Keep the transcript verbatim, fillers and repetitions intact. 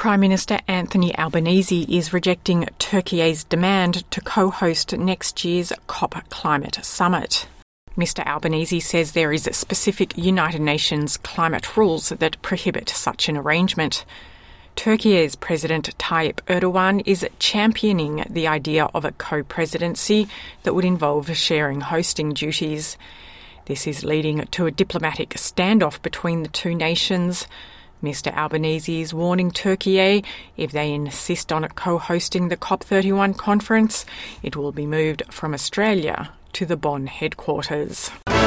Prime Minister Anthony Albanese is rejecting Turkey's demand to co-host next year's COP Climate Summit. Mister Albanese says there is specific United Nations climate rules that prohibit such an arrangement. Turkey's President Tayyip Erdogan is championing the idea of a co-presidency that would involve sharing hosting duties. This is leading to a diplomatic standoff between the two nations. Mister Albanese is warning Turkey if they insist on co-hosting the COP thirty-one conference, it will be moved from Australia to the Bonn headquarters.